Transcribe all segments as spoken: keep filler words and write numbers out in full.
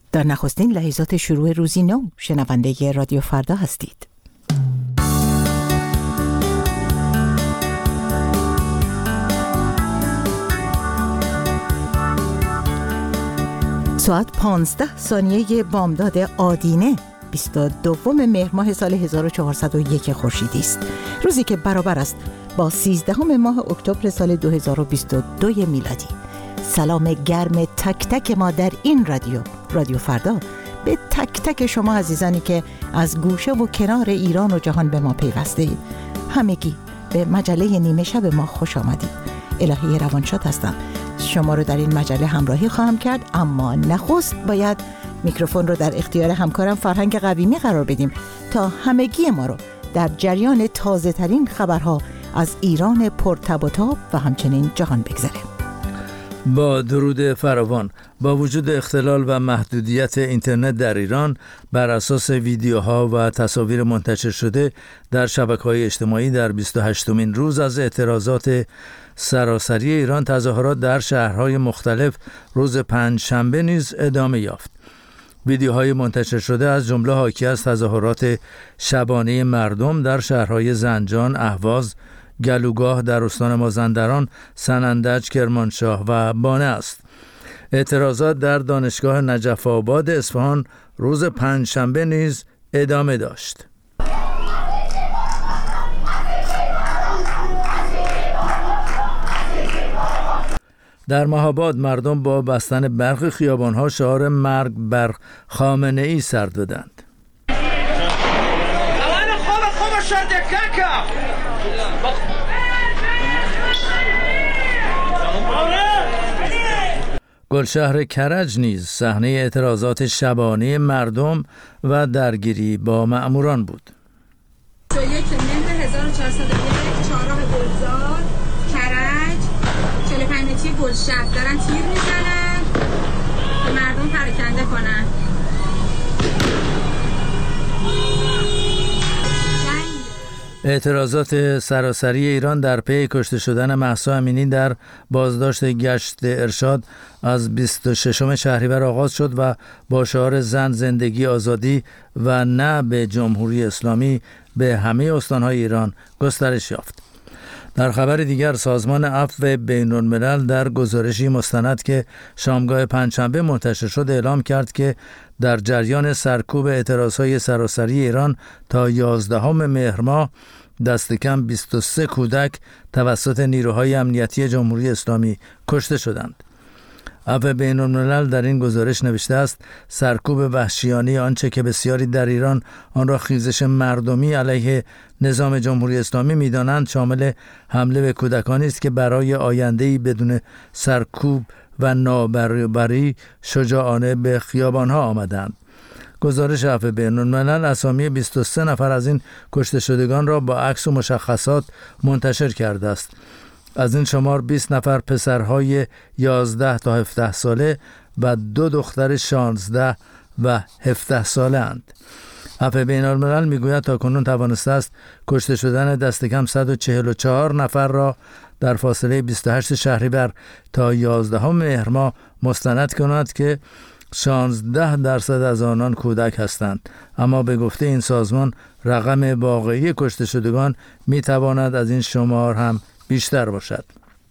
در نخستین لحظات شروع روزی نو شنونده رادیو فردا هستید. ساعت پانزده ثانیه بامداد آدینه بیست و دوم مهر ماه سال هزار و چهارصد و یک خورشیدی است، روزی که برابر است با سیزدهم ماه اکتبر سال دو هزار و بیست و دو میلادی. سلام گرم تک تک ما در این رادیو رادیو فردا به تک تک شما عزیزانی که از گوشه و کنار ایران و جهان به ما پیوسته اید. همگی به مجله نیمه شب ما خوش آمدید. الهی روانشاد هستم، شما رو در این مجله همراهی خواهم کرد، اما نخست باید میکروفون رو در اختیار همکارم فرهنگ قویمی قرار بدیم تا همگی ما رو در جریان تازه ترین خبرها از ایران پرتب و تاب و همچنین جهان بگذاریم. با درود فراوان، با وجود اختلال و محدودیت اینترنت در ایران، بر اساس ویدیوها و تصاویر منتشر شده در شبکه‌های اجتماعی در بیست و هشتمین روز از اعتراضات سراسری ایران، تظاهرات در شهرهای مختلف روز پنج شنبه نیز ادامه یافت. ویدیوهای منتشر شده از جمله حاکی از تظاهرات شبانه مردم در شهرهای زنجان، اهواز، گلوگاه در استان مازندران، سنندج، کرمانشاه و بانه است. اعتراضات در دانشگاه نجف آباد اصفهان روز پنج شنبه نیز ادامه داشت. در مهاباد مردم با بستن برخی خیابان‌ها شعار مرگ بر خامنه ای سر دادند. گلشهر کرج نیز صحنه اعتراضات شبانه مردم و درگیری با مأموران بود. یک مهر هزار و چهارصد و یک چهارراه گلزار کرج چهل و پنج متری گلشهر دارن تیر میزنن به مردم پراکنده کنن. اعتراضات سراسری ایران در پی کشته شدن مهسا امینی در بازداشت گشت ارشاد از بیست و ششم شهریور آغاز شد و با شعار زن، زندگی، آزادی و نه به جمهوری اسلامی به همه استانهای ایران گسترش یافت. در خبر دیگر، سازمان عفو بین‌الملل در گزارشی مستند که شامگاه پنجشنبه منتشر شد اعلام کرد که در جریان سرکوب اعتراضهای سراسری ایران تا یازدهم مهر ماه دست کم بیست و سه کودک توسط نیروهای امنیتی جمهوری اسلامی کشته شدند. عفو بین‌الملل در این گزارش نوشته است سرکوب وحشیانه آنچه که بسیاری در ایران آن را خیزش مردمی علیه نظام جمهوری اسلامی می‌دانند شامل حمله به کودکانی است که برای آینده‌ای بدون سرکوب و نابرابری شجاعانه به خیابان‌ها آمدند. گزارش عفو بین‌الملل اسامی بیست و سه نفر از این کشته شدگان را با عکس و مشخصات منتشر کرده است. از این شمار بیست نفر پسرهای یازده تا هفده ساله و دو دختر شانزده و هفده ساله اند. عفو بین‌الملل میگوید تاکنون توانسته است کشته شدن دست کم صد و چهل و چهار نفر را در فاصله بیست و هشت شهریور تا یازدهم مهر ماه مستند کند که شانزده درصد از آنان کودک هستند، اما به گفته این سازمان رقم واقعی کشته شدگان میتواند از این شمار هم بیشتر باشد.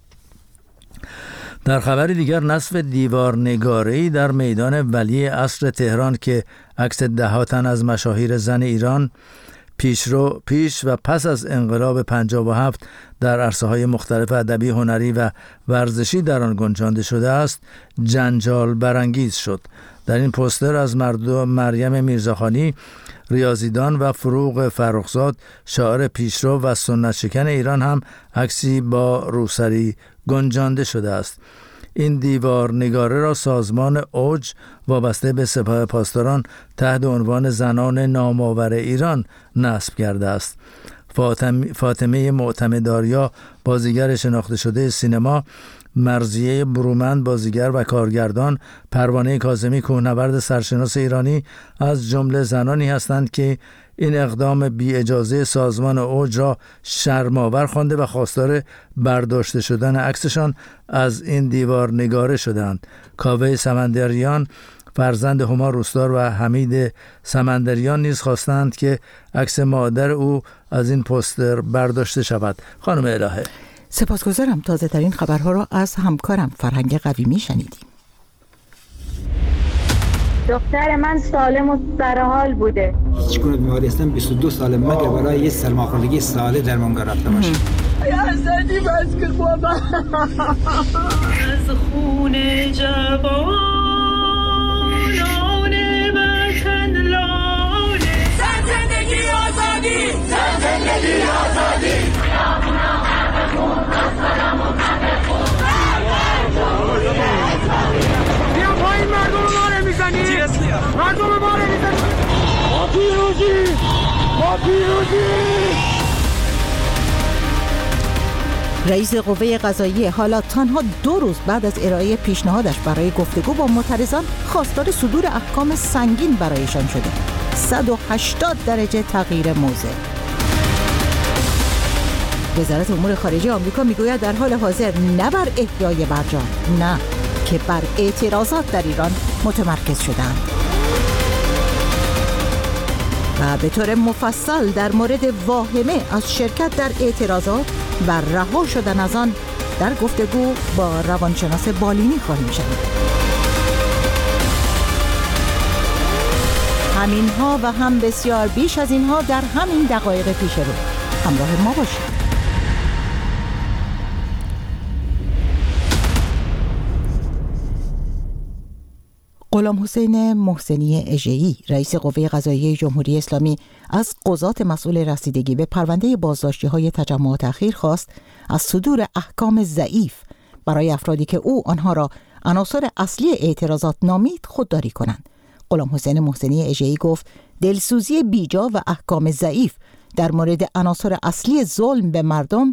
در خبر دیگر، نصب دیوارنگاره‌ای در میدان ولی عصر تهران که عکس ده تن از مشاهیر زن ایران پیشرو پیش و پس از انقلاب پنجاه و هفت در عرصه‌های مختلف ادبی، هنری و ورزشی در آن گنجانده شده است، جنجال برانگیز شد. در این پوستر از مردم مریم میرزاخانی، ریاضیدان و فروغ فرخزاد، شاعر پیشرو و سنت شکن ایران هم عکسی با روسری گنجانده شده است. این دیوار نگاره را سازمان اوج وابسته به سپاه پاسداران تحت عنوان زنان نامآور ایران نصب کرده است. فاطمه معتمدآریا، بازیگر شناخته شده سینما، مرضیه برومند، بازیگر و کارگردان، پروانه کاظمی، کوهنورد سرشناس ایرانی از جمله زنانی هستند که این اقدام بی اجازه سازمان اوج را شرم‌آور خوانده و خواستار برداشته شدن عکسشان از این دیوار نگاره شدند. کاوه سمندریان، فرزند هما روستار و حمید سمندریان نیز خواستند که عکس مادر او از این پوستر برداشته شود. خانم الهه: سپاسگزارم. تازه ترین خبرها را از همکارم فرهنگ قویمی شنیدیم. دختر من سالم و سرحال بوده. هیچ گونه بیماری هستم بیست و دو سال مگه برای یه سرماخوردگی ساله درمانگاه رفته باشم. یا زدی بس که بابا از خون جوانان وطن لاله. زن زندگی آزادی، زن زندگی آزادی. بیا پایین، مردم ما رو میزنی، مردم ما رو میزنی. ما پیروزی، ما پیروزی. رئیس قوه قضاییه حالا تنها دو روز بعد از ارائه پیشنهادش برای گفتگو با معترضان خواستار صدور احکام سنگین برایشان شده. صد و هشتاد درجه تغییر موضع. وزارت امور خارجه آمریکا میگوید در حال حاضر نه بر احیای برجام، نه که بر اعتراضات در ایران متمرکز شدند. و به طور مفصل در مورد واهمه از شرکت در اعتراضات و رها شدن از آن در گفتگو با روانشناس بالینی خواهیم شنید. همینها و هم بسیار بیش از اینها در همین دقایق پیش رو. همراه ما باشید. غلام حسین محسنی اژه‌ای رئیس قوه قضاییه جمهوری اسلامی از قضات مسئول رسیدگی به پرونده بازداشتی‌های تجمعات اخیر خواست از صدور احکام ضعیف برای افرادی که او آنها را عناصر اصلی اعتراضات نامید خودداری کنند. غلام حسین محسنی اژه‌ای گفت دلسوزی بیجا و احکام ضعیف در مورد عناصر اصلی ظلم به مردم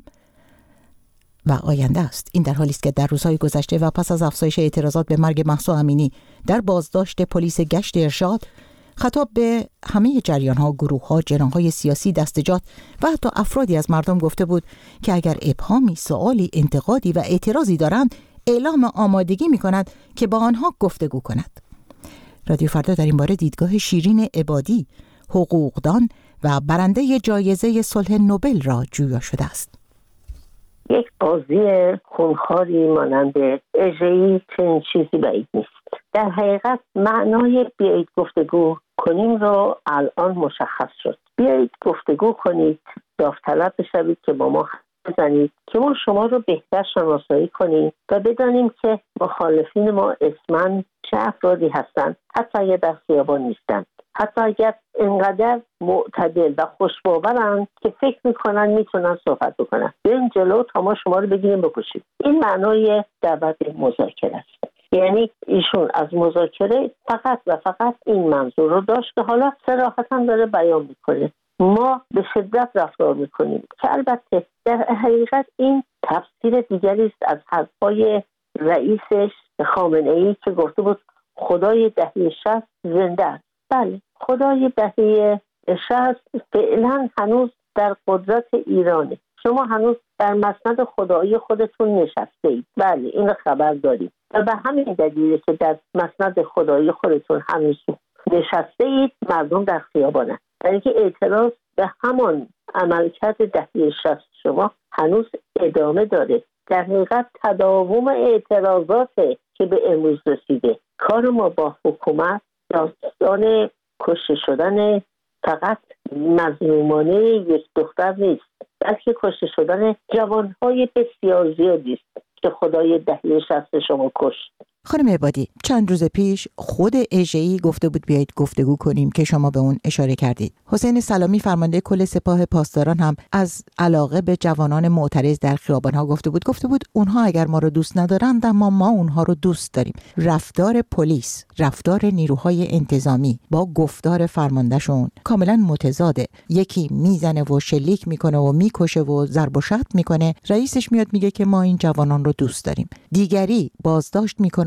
و آینده است. این در حالی است که در روزهای گذشته و پس از افزایش اعتراضات به مرگ مهسا امینی در بازداشت پلیس گشت ارشاد، خطاب به همه جریان‌ها، گروه‌ها، جناح‌های سیاسی، دستجات و حتی افرادی از مردم گفته بود که اگر ابهامی، سوالی، انتقادی و اعتراضی دارند، اعلام آمادگی می‌کند که با آنها گفتگو کند. رادیو فردا در این باره دیدگاه شیرین عبادی، حقوقدان و برنده جایزه صلح نوبل را جویا شده است. یک قاضی خونخواری مانند اژه‌ای چنین چیزی بعید نیست. در حقیقت معنای بیایید گفتگو کنیم رو الان مشخص شد. بیایید گفتگو کنید، داوطلب بشوید که با ما بزنید که ما شما رو بهتر شناسایی کنیم و بدانیم که مخالفین ما اسمن چه افرادی هستند، حتی اگر در خیابان نیستند، حتی اگر انقدر معتدل و خوشباورن که فکر میکنن میتونن صحبت بکنن. بیاین جلو تا ما شما رو بگیریم بکشیم. این معنای دعوت مذاکره است. یعنی ایشون از مذاکره فقط و فقط این منظور رو داشت که حالا صراحتاً داره بیان میکنه. ما به شدت رفتار میکنیم که البته در حقیقت این تفسیر دیگری است از حرفای رئیسش خامنه‌ای که گفته بود خدای دهه شصت زنده است. بله، خدای دهه شصت فعلا هنوز در قدرت ایرانه. شما هنوز در مسند خدایی خودتون نشسته اید. بله، این خبر دارید و به همین دلیله که در مسند خدایی خودتون هنوز نشسته اید، مردم در خیابانن. در اینکه اعتراض به همان عملکرد دهه شصت شما هنوز ادامه داره. در حقیقت تداوم اعتراضاته که به امروز رسیده. کار ما با حکومت داستان کشته شدن فقط مظلومانه یک دختر نیست، بلکه کشته شدن جوانهای بسیار زیادی است که خدای دهه شصت شما کشت. خانم عبادی، چند روز پیش خود اژه‌ای گفته بود بیایید گفتگو کنیم که شما به اون اشاره کردید. حسین سلامی فرمانده کل سپاه پاسداران هم از علاقه به جوانان معترض در خیابان‌ها گفته بود. گفته بود اونها اگر ما رو دوست ندارند اما ما اونها رو دوست داریم. رفتار پلیس، رفتار نیروهای انتظامی با گفتار فرماندهشون کاملا متضاده. یکی میزنه و شلیک میکنه و میکشه و ضرب و شتم میکنه، رئیسش میاد میگه که ما این جوانان رو دوست داریم. دیگری بازداشت میکنه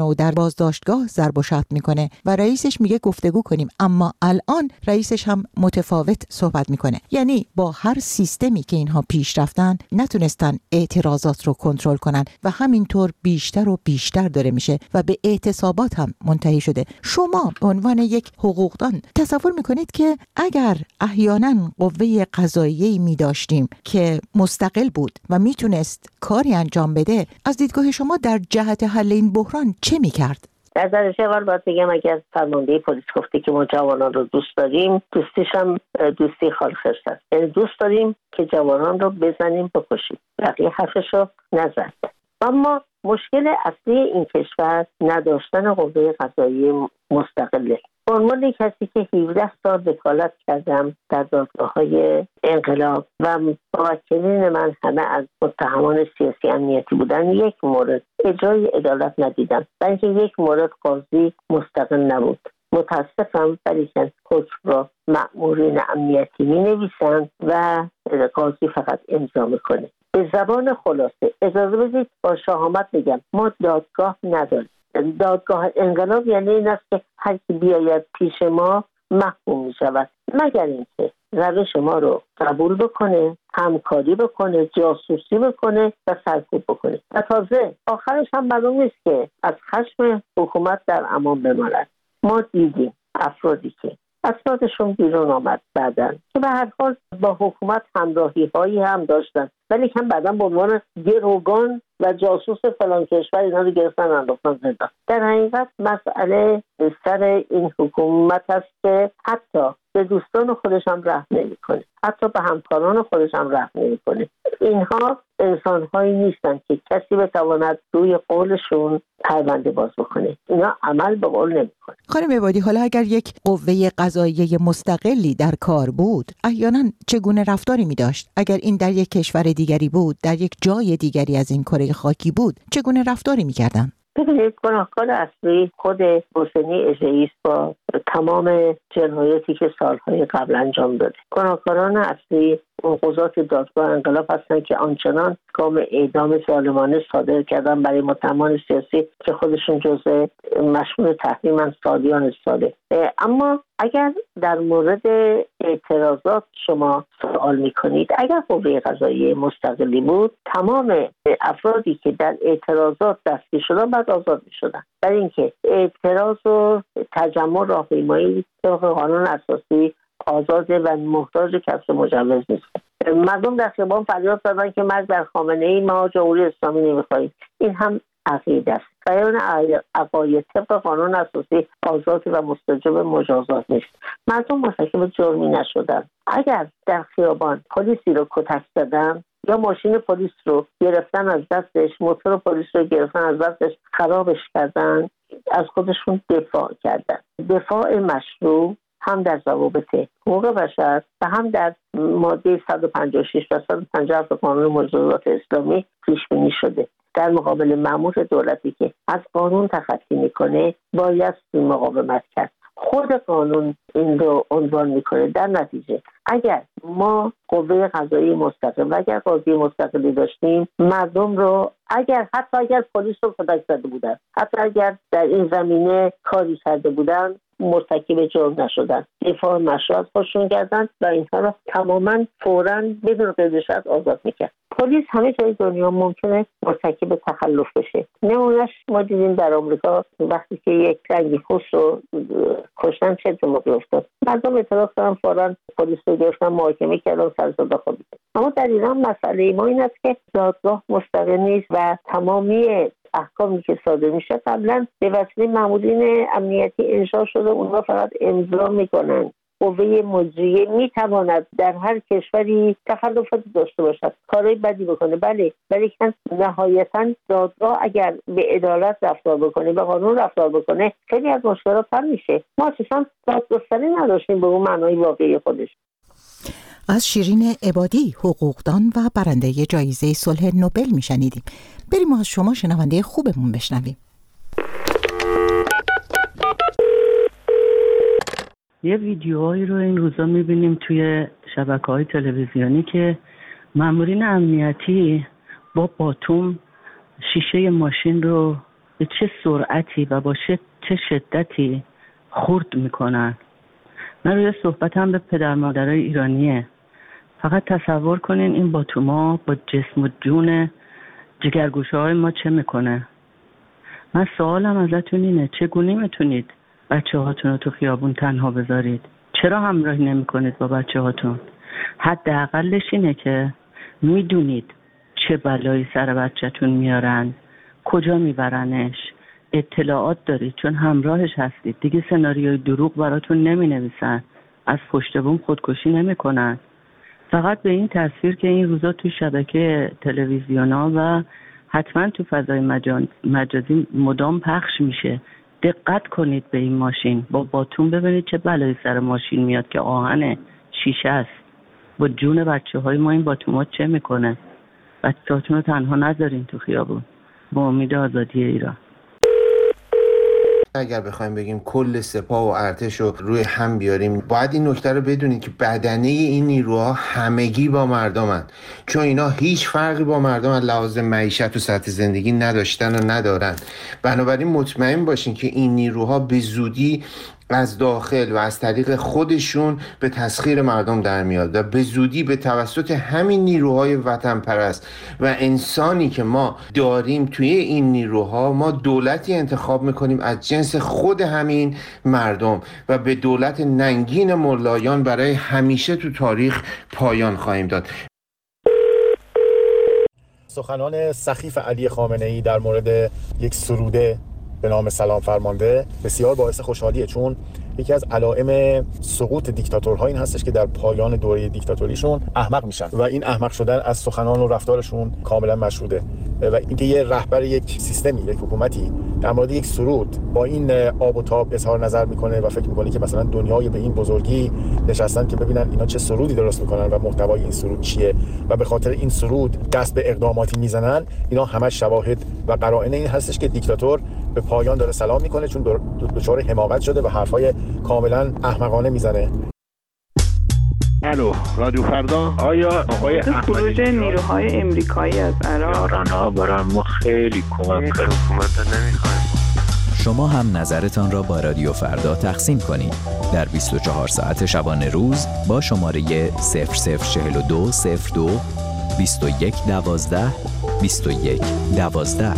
و در بازداشتگاه ضرب و شتم میکنه و رئیسش میگه گفتگو کنیم، اما الان رئیسش هم متفاوت صحبت میکنه. یعنی با هر سیستمی که اینها پیش رفتن نتونستن اعتراضات رو کنترل کنن و همینطور بیشتر و بیشتر داره میشه و به اعتصابات هم منتهی شده. شما به عنوان یک حقوقدان تصور میکنید که اگر احیانا قوه قضاییه‌ای می داشتیم که مستقل بود و میتونست کاری انجام بده، از دیدگاه شما در جهت حل این بحران چه میکرد؟ در درجه اول باید بگم اگر فرمانده پلیس گفته که ما جوانان رو دوست داریم، دوستیش هم دوستی خالص است. یعنی دوست داریم که جوانان رو بزنیم بکشیم. بقیه حرفش رو نزد. اما مشکل اصلی این کشور نداشتن قوه قضاییه مستقله. به عنوان کسی که هفده سال وکالت کردم در دادگاه‌های انقلاب و موکلین من همه از متهمان سیاسی امنیتی بودن، یک مورد اجرای عدالت ندیدم، بلکه یک مورد قاضی مستقل نبود. متاسفم ولی که حکم را مأمورین امنیتی می نویسند و قاضی فقط امضا میکنه. به زبان خلاصه اجازه بدید با شهامت بگم ما دادگاه نداریم. دادگاه انقلاب یعنی این است که هر کی بیاید پیش ما محکوم می شود، مگر اینکه روش ما رو قبول بکنه، همکاری بکنه، جاسوسی بکنه و سرکوب بکنه. و تازه آخرش هم معلوم نیست که از خشم حکومت در امان بماند. ما دیدیم افرادی که اسنادشون بیرون آمد بعدن که به هر حال با حکومت همراهی هایی هم داشتن، ولی که بعدن به عنوان گروگان و جاسوس فلان کشور اینا رو گرفتن انداختن زندان. در حقیقت مسئله سر این حکومت است که حتی به دوستان خودش هم رحم نمی‌کنه، حتی به همکاران خودش هم رحم نمی‌کنه. اینها انسان‌هایی نیستن که کسی بتواند روی قولشون پرونده باز بکنه. اینا عمل به قول نمی‌کنه. خانم عبادی، حالا اگر یک قوه قضاییه مستقلی در کار بود، احیانا چگونه رفتاری می‌داشت؟ اگر این در یک کشور دیگری بود، در یک جای دیگری از این کره خاکی بود، چگونه رفتاری می‌کردن؟ ببینید، گناهکار اصلی خود حسینی اژه‌ای است با تمام جنایاتی که سالهای قبل انجام داده. گناهکاران اصلی قضات دادگاه انقلاب هستند که آنچنان گام اعدام ظالمانه صادر کردن برای متهمان سیاسی که خودشون جزء مشمول تحریم سالیان ساله. اما اگر در مورد اعتراضات شما سوال میکنید، اگر قوه قضاییه مستقلی بود، تمام افرادی که در اعتراضات دستگیر شدن بعد آزاد میشدن. برای اینکه اعتراض و تجمع راهپیمایی طبق قانون اساسی آزاده و محتاج کسب مجوز نیست. مردم در خیابان فریاد زدن که مرگ بر خامنه‌ای، ما جمهوری اسلامی نمیخواهیم. این هم عقیده است. بیان عقاید طبق قانون اساسی آزاد و مستوجب مجازات نیست. مردم مرتکب جرمی نشدن. اگر در خیابان پلیسی رو کتک زدن یا ماشین پلیس رو گرفتن از دستش، موتور پلیس رو گرفتن از دستش، خرابش کردن، از خودشون دفاع کردن. دفاع مشروع هم در ضوابط حقوق بشر و هم در ماده صد و پنجاه و شش و صد و پنجاه و هفت قانون مجازات اسلامی پیش بینی شده. در مقابل مأمور دولتی که از قانون تخطی میکنه باید مقاومت کرد. خود قانون این رو عنوان میکنه. در نتیجه اگر ما قوه قضایی مستقل و اگر قاضی مستقلی داشتیم، مردم رو اگر حتی اگر پلیس رو کتک زده بودن، حتی اگر در این زمینه کاری کرده بودن، مرتکب جرم نشدن، دفاع مشروع از خودشون کردن و اینها رو تماما فوراً بدون قید شرط آزاد میکرد. پلیس همه جای دنیا ممکنه مرتکب تخلف بشه. نمونهش ما دیدیم در آمریکا وقتی که یک رنگی پوست رو کشتن چه اتفاقی افتاد. مردم اعتراض کردن، فوراً پلیس رو گرفتن، محاکمه کردن، سر صدا خوابید. اما در ایران مسئله ما این است که دادگاه مستقل نیست و تمامی احکامی که صادر میشه قبلا به وسیله مامورین امنیتی انشا شده، اونها فقط امضا میکنن. قوه مجریه میتواند در هر کشوری تخلفاتی داشته باشد، کارهای بدی بکنه، بله، ولی که نهایتا دادگاه اگر به عدالت رفتار بکنه، به قانون رفتار بکنه، خیلی از مشکلات حل میشه. ما اصلا دادگستری نداشتیم به اون معنای واقعی خودش. از شیرین عبادی، حقوقدان و برنده جایزه صلح نوبل میشنیدیم. بریم از شما شنونده خوبمون بشنویم. یه ویدیوهایی رو این روزا میبینیم توی شبکه‌های تلویزیونی که مامورین امنیتی با باتوم شیشه ماشین رو به چه سرعتی و با چه شدتی خرد میکنن. من روی صحبتم به پدر مادرای ایرانیه. فقط تصور کنین این باتوما با جسم و جون جگرگوشه های ما چه میکنه. من سوالم ازتون اینه چگونه میتونید بچه هاتون رو تو خیابون تنها بذارید؟ چرا همراهی نمی کنید با بچه هاتون؟ حداقلش اینه که میدونید چه بلایی سر بچه‌تون میارن، کجا میبرنش، اطلاعات دارید چون همراهش هستید. دیگه سناریوی دروغ براتون نمی نویسن، از پشت بوم خودکشی نمی کنن. فقط به این تصویر که این روزا تو شبکه تلویزیونا و حتما تو فضای مجازی مدام پخش میشه. دقت کنید به این ماشین، با باتون ببینید چه بلایی سر ماشین میاد که آهن شیشه است. با جون بچه های ما این باتومات چه میکنه؟ بچه هاتون رو تنها نذارین تو خیابون. با امید آزادی ایران. اگر بخوایم بگیم کل سپاه و ارتش رو روی هم بیاریم، باید این نکته رو بدونید که بدنه این نیروها همگی با مردمن، چون اینا هیچ فرقی با مردم از لحاظ معیشت و سطح زندگی نداشتن و ندارن. بنابراین مطمئن باشین که این نیروها به زودی از داخل و از طریق خودشون به تسخیر مردم در میاد و به زودی به توسط همین نیروهای وطن پرست و انسانی که ما داریم توی این نیروها، ما دولتی انتخاب میکنیم از جنس خود همین مردم و به دولت ننگین ملایان برای همیشه تو تاریخ پایان خواهیم داد. سخنان سخیف علی خامنه‌ای در مورد یک سروده به نام سلام فرمانده بسیار باعث خوشحالیه، چون یکی از علائم سقوط دیکتاتورها این هستش که در پایان دوره دیکتاتوریشون احمق میشن و این احمق شدن از سخنان و رفتارشون کاملا مشهوده. و اینکه یه رهبر یک سیستمی، یک حکومتی در مورد یک سرود با این آب و تاب اظهار نظر میکنه و فکر میکنه که مثلا دنیای به این بزرگی نشستن که ببینن اینا چه سرودی درست میکنن و محتوای این سرود چیه و به خاطر این سرود دست به اقداماتی میزنن، اینا همه شواهد و قرائن این هستش که دیکتاتور به پایان داره سلام میکنه، چون دچار حماقت شده و حرفای کاملا احمقانه میزنه. الو رادیو فردا. آیا آقای خروج نیروهای امریکایی از عراق ایران‌ها برای ما خیلی کمک کرد. حکومت نمیخوایم. شما هم نظرتان را با رادیو فردا تقسیم کنید در بیست و چهار ساعت شبانه روز با شماره صفر صفر چهل و دو صفر دو بیست و یک دوازده بیست و یک دوازده.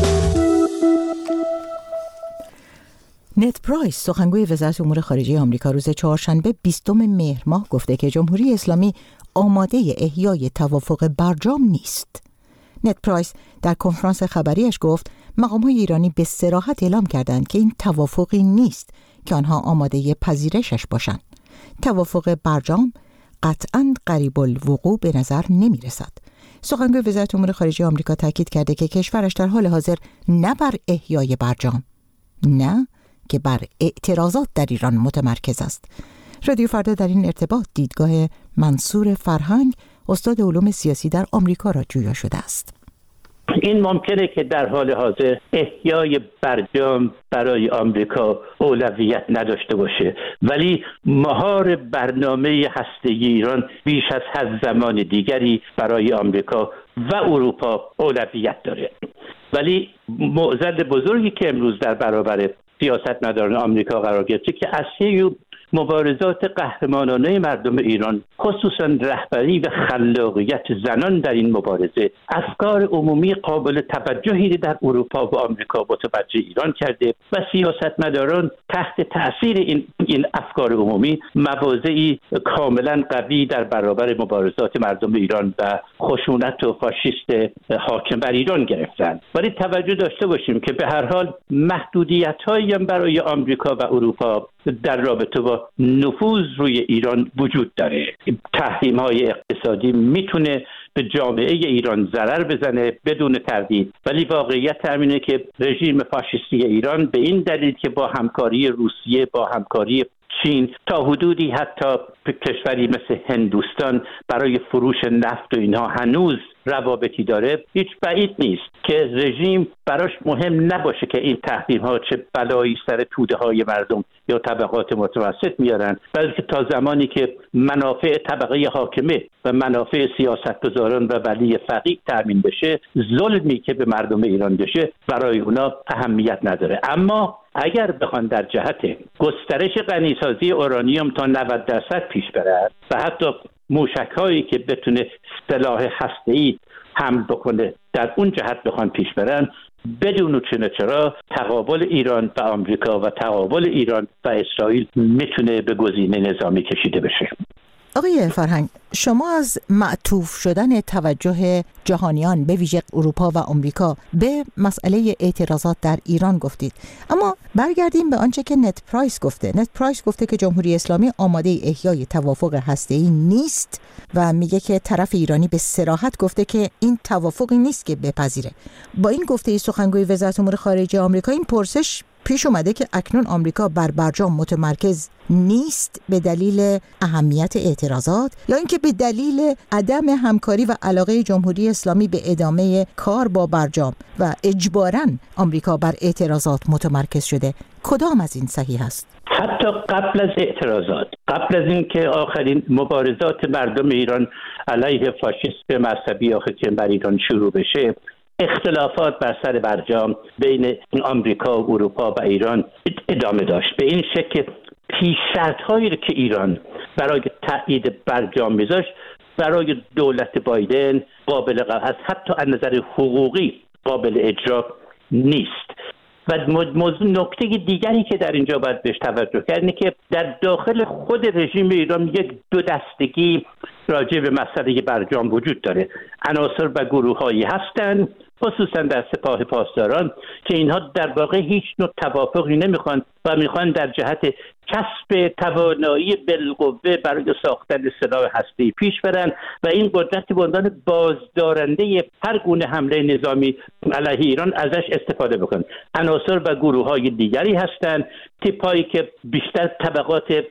نت پرایس سخنگوی وزارت امور خارجه آمریکا روز چهارشنبه بیستم مهر ماه گفته که جمهوری اسلامی آماده احیای توافق برجام نیست. نت پرایس در کنفرانس خبریش گفت مقام‌های ایرانی به صراحت اعلام کردند که این توافقی نیست که آنها آماده پذیرشش باشند. توافق برجام قطعاً قریب الوقوع به نظر نمی رسد. سخنگوی وزارت امور خارجه آمریکا تاکید کرده که کشورش در حال حاضر نه بر احیای برجام، نه که بر اعتراضات در ایران متمرکز است. رادیو فردا در این ارتباط دیدگاه منصور فرهنگ، استاد علوم سیاسی در آمریکا را جویا شده است. این ممکنه که در حال حاضر احیای برجام برای آمریکا اولویت نداشته باشه، ولی مهار برنامه هسته‌ای ایران بیش از هر زمان دیگری برای آمریکا و اروپا اولویت داره. ولی معضل بزرگی که امروز در برابر سیاستمداران آمریکا قرار گرفته که اصلی مبارزات قهرمانانه مردم ایران، خصوصا رهبری و خلاقیت زنان در این مبارزه، افکار عمومی قابل توجهی در اروپا و آمریکا متوجه ایران کرده و سیاستمداران تحت تأثیر این این افکار عمومی مواضعی کاملا قوی در برابر مبارزات مردم ایران و خشونت و فاشیست حاکم بر ایران گرفتند. ولی توجه داشته باشیم که به هر حال محدودیت‌هایی هم برای آمریکا و اروپا در رابطه با نفوذ روی ایران وجود داره. تحریم‌های اقتصادی میتونه به جامعه ایران ضرر بزنه بدون تردید، ولی واقعیت همینه که رژیم فاشیستی ایران به این دلیل که با همکاری روسیه، با همکاری چین، تا حدودی حتی کشوری مثل هندوستان برای فروش نفت و اینها هنوز روابطی داره، هیچ بعید نیست که رژیم براش مهم نباشه که این تحریم ها چه بلایی سر توده های مردم یا طبقات متوسط میارن، بلکه تا زمانی که منافع طبقه حاکمه و منافع سیاستگزاران و ولی فقیه تامین بشه، ظلمی که به مردم ایران بشه برای اونا اهمیت نداره. اما اگر بخوان در جهت گسترش غنیسازی اورانیوم تا نود درصد پیش برد و حتی موشک‌هایی که بتونه سلاح هسته‌ای حمل بکنه در اون جهت بخوان پیش برن، بدون چه چرا تقابل ایران و آمریکا و تقابل ایران و اسرائیل میتونه به گزینه نظامی کشیده بشه. آقای فرهنگ، شما از معطوف شدن توجه جهانیان به ویژه اروپا و آمریکا به مسئله اعتراضات در ایران گفتید، اما برگردیم به آنچه که نت پرایس گفته. نت پرایس گفته که جمهوری اسلامی آماده احیای توافق هسته‌ای نیست و میگه که طرف ایرانی به صراحت گفته که این توافقی نیست که بپذیره. با این گفته سخنگوی وزارت امور خارجه آمریکا این پرسش پیش اومده که اکنون آمریکا بر برجام متمرکز نیست به دلیل اهمیت اعتراضات یا اینکه به دلیل عدم همکاری و علاقه جمهوری اسلامی به ادامه کار با برجام و اجباراً آمریکا بر اعتراضات متمرکز شده. کدام از این صحیح است؟ حتی قبل از اعتراضات، قبل از اینکه آخرین مبارزات مردم ایران علیه فاشیسم مذهبی آخر بر ایران شروع بشه، اختلافات بر سر برجام بین آمریکا و اروپا و ایران ادامه داشت. به این شکل پیش‌شرط‌هایی که ایران برای تایید برجام میذاشت برای دولت بایدن قابل قبول، حتی از نظر حقوقی قابل اجرا نیست. و موضوع نکته دیگری که در اینجا باید بهش توجه کرد اینه که در داخل خود رژیم ایران یک دو دستگی راجع به مسئله برجام وجود داره. عناصر و گروه‌هایی هستند، خصوصا در سپاه پاسداران، که اینها در واقع هیچ نوع توافقی نمیخوان و میخوان در جهت کسب توانایی بالقوه برای ساختن سلاح هسته‌ای پیش برن و این قدرت به عنوان بازدارنده هر گونه حمله نظامی علیه ایران ازش استفاده بکنن. عناصر و گروه‌های دیگری هستند، تیپایی که بیشتر طبقات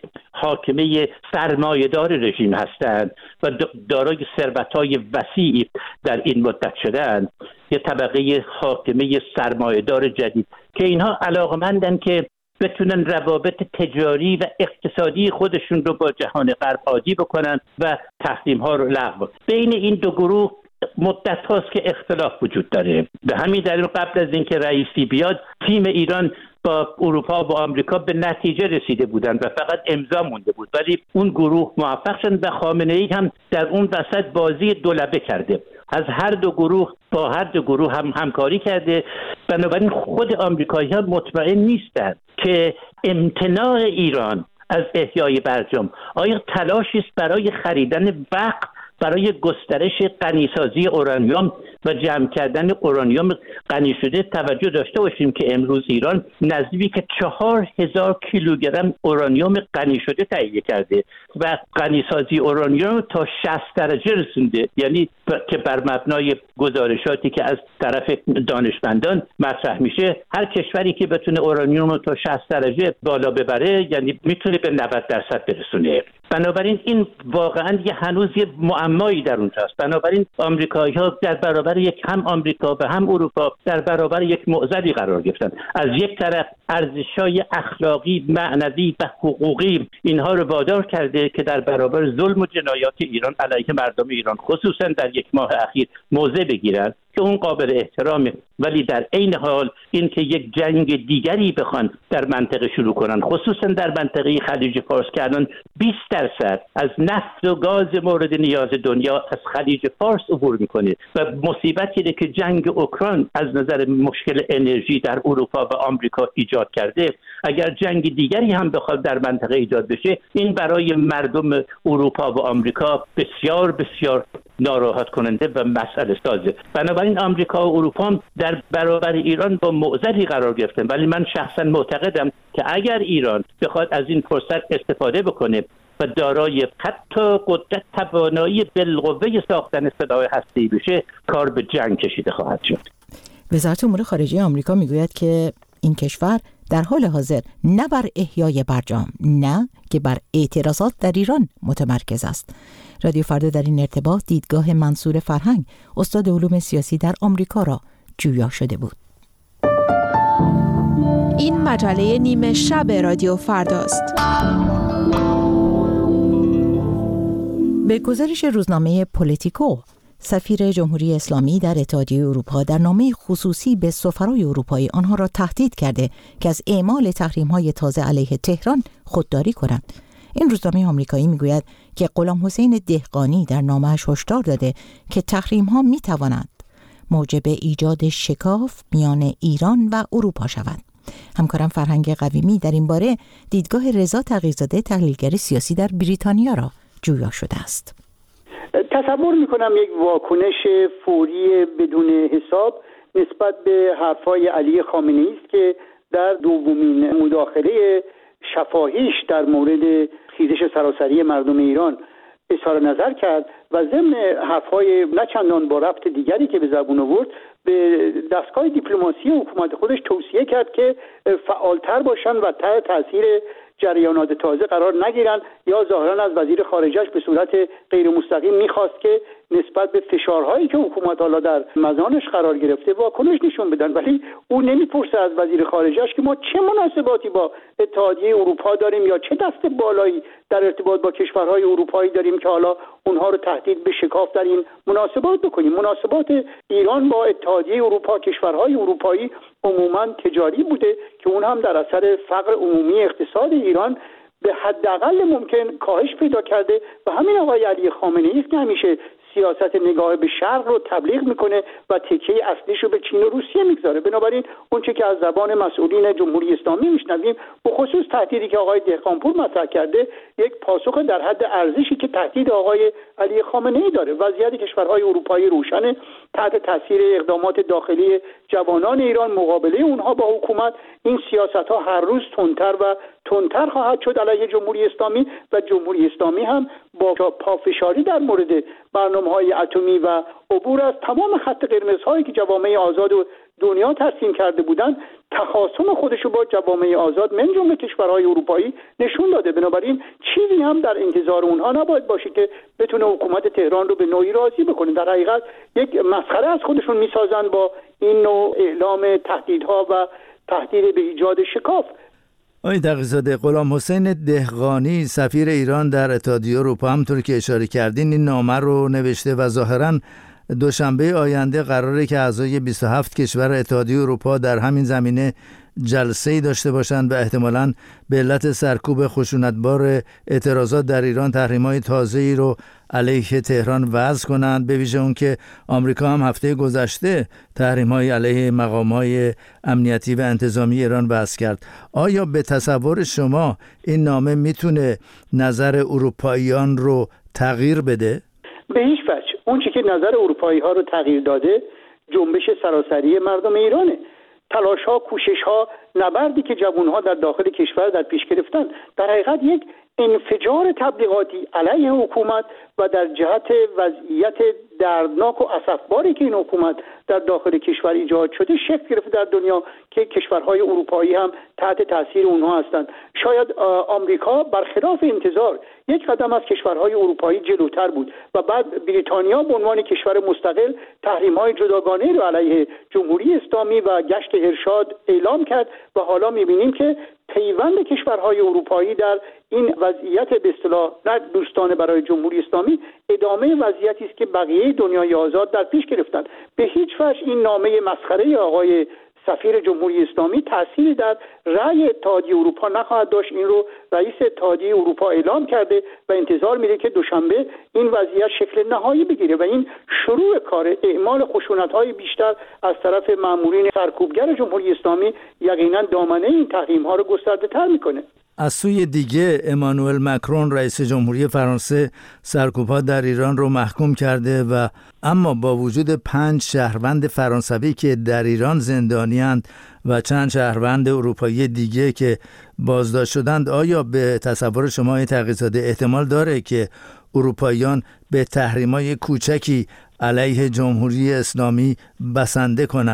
حاکمه سرمایه‌دار رژیم هستند و دارای ثروت‌های وسیعی در این مدت شدند، یه طبقه حاکمه سرمایه‌دار جدید که اینها علاقمندن که بتونن روابط تجاری و اقتصادی خودشون رو با جهان غرب عادی بکنن و تحریم‌ها رو لغو. بین این دو گروه مدت هاست که اختلاف وجود داره. به همین دلیل قبل از اینکه رئیسی بیاد، تیم ایران با اروپا و آمریکا به نتیجه رسیده بودند و فقط امضا مونده بود، ولی اون گروه موفق شدن و خامنه‌ای هم در اون وسط بازی دولبه کرده. از هر دو گروه با هر دو گروه هم همکاری کرده. بنابراین خود آمریکایی‌ها مطمئن نیستند که امتناع ایران از احیای برجام آیا تلاشی است برای خریدن وقت برای گسترش غنیسازی اورانیوم و جمع کردن اورانیوم غنی شده. توجه داشته باشیم که امروز ایران نزدیک چهار هزار کیلوگرم اورانیوم غنی شده تهیه کرده و غنیسازی اورانیوم تا شصت درجه رسونده، یعنی که بر مبنای گزارشاتی که از طرف دانشمندان مطرح میشه، هر کشوری که بتونه اورانیوم تا شصت درجه بالا ببره یعنی میتونه به نود درصد برسونه. بنابراین این واقعا یه هنوز یه معمایی در اونجاست. بنابراین آمریکایی‌ها در برابر یک هم آمریکا و هم اروپا در برابر یک معضلی قرار گرفتن. از یک طرف ارزش‌های اخلاقی، معنوی و حقوقی اینها رو وادار کرده که در برابر ظلم و جنایات ایران علیه مردم ایران خصوصا در یک ماه اخیر موضع بگیرن که اون قابل احترامه، ولی در عین حال این که یک جنگ دیگری بخوان در منطقه شروع کنن، خصوصا در منطقه خلیج فارس که الان بیست درصد از نفت و گاز مورد نیاز دنیا از خلیج فارس عبور میکنه و مصیبتی اینه که جنگ اوکراین از نظر مشکل انرژی در اروپا و آمریکا ایجاد کرده. اگر جنگ دیگری هم بخواد در منطقه ایجاد بشه، این برای مردم اروپا و آمریکا بسیار بسیار ناراحت کننده و مسئله سازه. بنابراین آمریکا و اروپا در برابر ایران با معضلی قرار گرفتن، ولی من شخصا معتقدم که اگر ایران بخواد از این فرصت استفاده بکنه و دارای حتی قدرت توانایی بالقوه ساختن سلاح هسته‌ای بشه، کار به جنگ کشیده خواهد شد. وزارت امور خارجه آمریکا میگوید که این کشور در حال حاضر نه بر احیای برجام، نه که بر اعتراضات در ایران متمرکز است. رادیو فردا در این ارتباط دیدگاه منصور فرهنگ، استاد علوم سیاسی در آمریکا را جویا شده بود. این مجله نیمه شب رادیو فرداست. به گزارش روزنامه پولیتیکو، سفیر جمهوری اسلامی در اتحادیه اروپا در نامه خصوصی به سفرای اروپایی آنها را تهدید کرده که از اعمال تحریم‌های تازه علیه تهران خودداری کنند. این روزنامه آمریکایی میگوید که غلام حسین دهقانی در نامه‌اش هشدار داده که تحریم‌ها می‌توانند موجب ایجاد شکاف میان ایران و اروپا شود. همکارم فرهنگ قویمی در این باره دیدگاه رضا تقی‌زاده، تحلیلگر سیاسی در بریتانیا را جویا شده است. تصور میکنم یک واکنش فوری بدون حساب نسبت به حرفای علی خامنه‌ای است که در دومین مداخله شفاهیش در مورد خیزش سراسری مردم ایران اظهار نظر کرد و ضمن حرفهای نه چندان با ربط دیگری که به زبون آورد به دستگاه دیپلماسی حکومت خودش توصیه کرد که فعالتر باشن و تحت تاثیر جریانات تازه قرار نگیرن، یا ظاهرا از وزیر خارجه‌اش به صورت غیر مستقیم میخواست که نسبت به فشارهایی که حکومت حالا در مزانش قرار گرفته واکنش نشون بدن، ولی او نمیپرسه از وزیر خارجه‌اش که ما چه مناسباتی با اتحادیه اروپا داریم یا چه دست بالایی در ارتباط با کشورهای اروپایی داریم که حالا اونها رو تهدید به شکاف در این مناسبات بکنیم. مناسبات ایران با اتحادیه اروپا، کشورهای اروپایی عموما تجاری بوده که اون هم در اثر فقر عمومی اقتصاد ایران به حداقل ممکن کاهش پیدا کرده و همین آقای علی خامنه‌ای که همیشه سیاست نگاه به شرق رو تبلیغ میکنه و تکیه اصلیش رو به چین و روسیه میگذاره. بنابراین اون چه که از زبان مسئولین جمهوری اسلامی میشنویم، به خصوص تهدیدی که آقای دهقانپور مطرح کرده، یک پاسخ در حد ارزشی که تهدید آقای علی خامنه‌ای داره. وضعیت کشورهای اروپایی روشنه، تحت تاثیر اقدامات داخلی جوانان ایران، مقابله اونها با حکومت، این سیاست‌ها هر روز تندتر و تندتر خواهد شد علیه جمهوری اسلامی و جمهوری اسلامی هم با پافشاری در مورد برنامه‌های اتمی و عبور از تمام خط قرمزهایی که جوامع آزاد و دنیا ترسیم کرده بودند، تخاصم خودش رو با جوامع آزاد من جمله کشورهای اروپایی نشون داده. بنابراین چیزی هم در انتظار اونها نباید باشه که بتونه حکومت تهران رو به نوعی راضی بکنه. در حقیقت یک مسخره از خودشون میسازن با این نوع اعلام تهدیدها و تهدید به ایجاد شکاف. آقای تقی‌زاده، غلام حسین دهقانی سفیر ایران در اتحادیه اروپا همونطور که اشاره کردین این نامه رو نوشته و ظاهراً دوشنبه آینده قراره که اعضای بیست و هفت کشور اتحادیه اروپا در همین زمینه جلسه‌ای داشته باشند و احتمالاً به علت سرکوب خشونتبار اعتراضات در ایران تحریم‌های تازه‌ای رو علیه تهران وضع کنند، به ویژه اون که آمریکا هم هفته گذشته تحریم‌های علیه مقام‌های امنیتی و انتظامی ایران وضع کرد. آیا به تصور شما این نامه میتونه نظر اروپاییان رو تغییر بده؟ به هیچ وجه. اون چیزی که نظر اروپایی‌ها رو تغییر داده جنبش سراسری مردم ایرانه. تلاش‌ها، کوشش‌ها، نبردی که جوان‌ها در داخل کشور در پیش گرفتن در حقیقت یک انفجار تبلیغاتی علیه حکومت و در جهت وضعیت دردناک و اسفباری که این حکومت در داخل کشور ایجاد شده شکل گرفته در دنیا که کشورهای اروپایی هم تحت تاثیر اونها هستند. شاید آمریکا برخلاف انتظار یک قدم از کشورهای اروپایی جلوتر بود و بعد بریتانیا به عنوان کشور مستقل تحریم‌های جداگانه رو علیه جمهوری اسلامی و گشت ارشاد اعلام کرد و حالا می‌بینیم که پیوند کشورهای اروپایی در این وضعیت به اصطلاح نه دوستانه برای جمهوری اسلامی ادامه وضعیتی است که بقیه دنیای آزاد در پیش گرفتند. به هیچ وجه این نامه مسخره آقای سفیر جمهوری اسلامی تأثیری در رأی اتحادیه اروپا نخواهد داشت. این رو رئیس اتحادیه اروپا اعلام کرده و انتظار میره که دوشنبه این وضعیت شکل نهایی بگیره و این شروع کار اعمال خشونت‌های بیشتر از طرف مامورین سرکوبگر جمهوری اسلامی یقینا دامنه این تحریم‌ها رو گسترده‌تر میکنه. از سوی دیگه امانوئل مکرون رئیس جمهوری فرانسه سرکوب‌ها در ایران رو محکوم کرده و اما با وجود پنج شهروند فرانسوی که در ایران زندانی‌اند و چند شهروند اروپایی دیگه که بازداشت شدند، آیا به تصور شما تقی‌زاده احتمال داره که اروپاییان به تحریم‌های کوچکی علیه جمهوری اسلامی بسنده کنند؟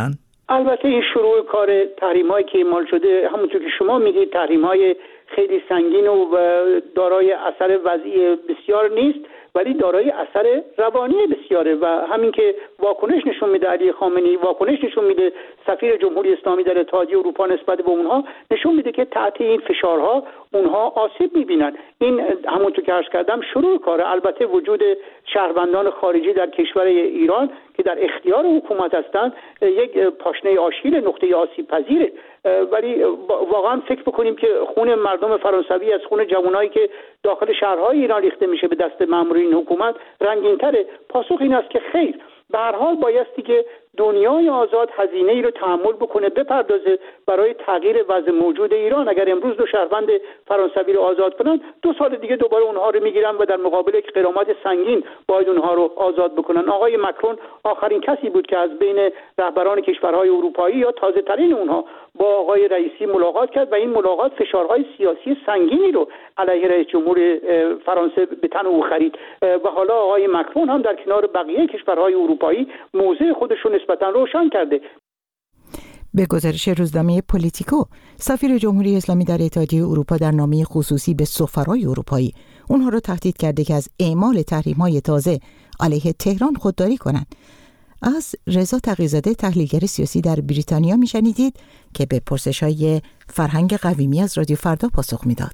البته این شروع کار تحریم‌هایی که اعمال شده همونطور که شما میگید تحریم‌های خیلی سنگین و دارای اثر وضعی بسیار نیست، ولی دارای اثر روانی بسیاره و همین که واکنش نشون میده علی خامنه‌ای، واکنش نشون میده سفیر جمهوری اسلامی در اتحادیه اروپا نسبت به اونها، نشون میده که تحت این فشارها اونها آسیب میبینن. این همونطور که عرض کردم شروع کاره. البته وجود شهروندان خارجی در کشور ایران که در اختیار حکومت هستند یک پاشنه آشیل، نقطه آسیب پذیره، ولی واقعا فکر بکنیم که خون مردم فرانسوی از خون جوانایی که داخل شهرهای ایران ریخته میشه به دست مامورین حکومت رنگین‌تره. پاسخ این است که خیر، به هر حال بایستی که دنیای آزاد هزینه ای رو تحمل بکنه، بپردازه برای تغییر وضع موجود ایران. اگر امروز دو شهروند فرانسوی رو آزاد کنن، دو سال دیگه دوباره اونها رو میگیرن و در مقابل یک غرامت سنگین باید اونها رو آزاد بکنن. آقای مکرون آخرین کسی بود که از بین رهبران کشورهای اروپایی یا تازه ترین اونها با آقای رئیسی ملاقات کرد و این ملاقات فشارهای سیاسی سنگینی رو علیه رئیس جمهور فرانسه به تن او خرید و حالا آقای مکرون هم در کنار بقیه کشورهای اروپایی موضع خودش رو نسبتاً روشن کرده. به گزارش روزنامه پولیتیکو، سفیر جمهوری اسلامی در اتحادیه اروپا در نامه خصوصی به سفرای اروپایی اونها رو تهدید کرده که از اعمال تحریم‌های تازه علیه تهران خودداری کنند. از رضا تقی‌زاده تحلیلگر سیاسی در بریتانیا میشنیدید که به پرسش‌های فرهنگ قویمی از رادیو فردا پاسخ میداد.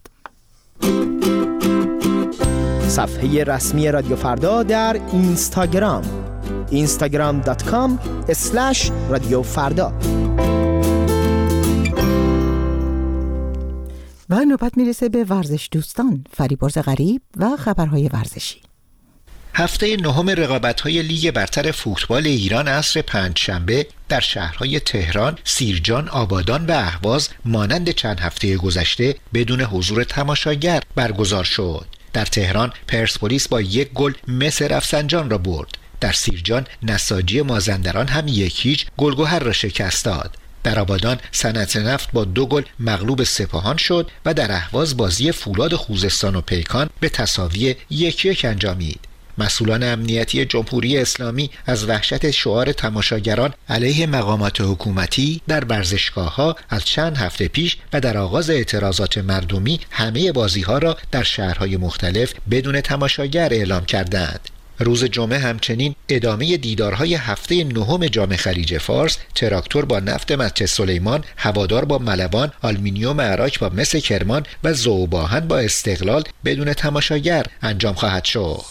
صفحه رسمی رادیو فردا در اینستاگرام اینستاگرام دات کام اسلش رادیو فردا. و نوبت میرسه به ورزش دوستان، فریبرز غریب و خبرهای ورزشی. هفته نهم رقابت‌های لیگ برتر فوتبال ایران عصر پنجشنبه در شهرهای تهران، سیرجان، آبادان و اهواز مانند چند هفته گذشته بدون حضور تماشاگر برگزار شد. در تهران پرسپولیس با یک گل مس رفسنجان را برد. در سیرجان نساجی مازندران هم یک هیچ گلگهر را شکست داد. در آبادان صنعت نفت با دو گل مغلوب سپاهان شد و در اهواز بازی فولاد خوزستان و پیکان به تساوی یک یک انجامید. مسئولان امنیتی جمهوری اسلامی از وحشت شعار تماشاگران علیه مقامات حکومتی در ورزشگاه‌ها از چند هفته پیش و در آغاز اعتراضات مردمی همه بازی‌ها را در شهرهای مختلف بدون تماشاگر اعلام کردند. روز جمعه همچنین ادامه دیدارهای هفته نهم جام خلیج فارس، تراکتور با نفت مسجد سلیمان، هوادار با ملوان، آلومینیوم عراق با مس کرمان و ذوباهن با استقلال بدون تماشاگر انجام خواهد شد.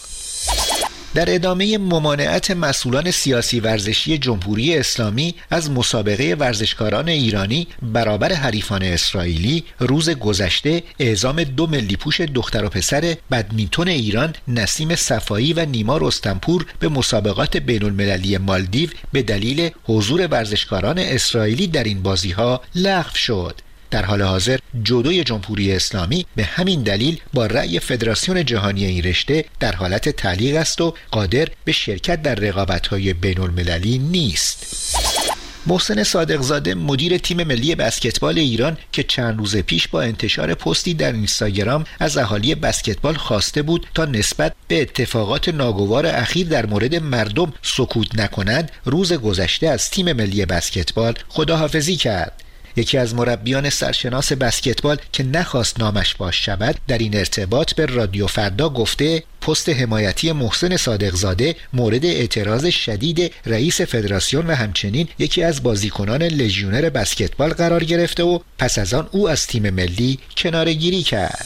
در ادامه ممانعت مسئولان سیاسی ورزشی جمهوری اسلامی از مسابقه ورزشکاران ایرانی برابر حریفان اسرائیلی، روز گذشته اعزام دو ملی پوش دختر و پسر بدمینتون ایران نسیم صفایی و نیما رستمپور به مسابقات بین المللی مالدیو به دلیل حضور ورزشکاران اسرائیلی در این بازی‌ها لغو شد. در حال حاضر جودوی جمهوری اسلامی به همین دلیل با رأی فدراسیون جهانی این رشته در حالت تعلیق است و قادر به شرکت در رقابت‌های بین‌المللی نیست. محسن صادقزاده مدیر تیم ملی بسکتبال ایران که چند روز پیش با انتشار پستی در اینستاگرام از اهالی بسکتبال خواسته بود تا نسبت به اتفاقات ناگوار اخیر در مورد مردم سکوت نکنند، روز گذشته از تیم ملی بسکتبال خداحافظی کرد. یکی از مربیان سرشناس بسکتبال که نخواست نامش فاش شود در این ارتباط به رادیو فردا گفته پست حمایتی محسن صادقزاده مورد اعتراض شدید رئیس فدراسیون و همچنین یکی از بازیکنان لژیونر بسکتبال قرار گرفته و پس از آن او از تیم ملی کناره‌گیری کرد.